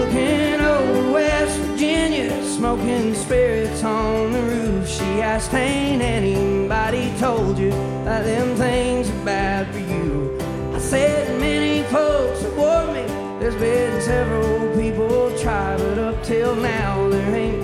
Working old West Virginia, smoking spirits on the roof. She asked, ain't anybody told you that them things are bad for you? I said, many folks have warned me. There's been several people try, but up till now there ain't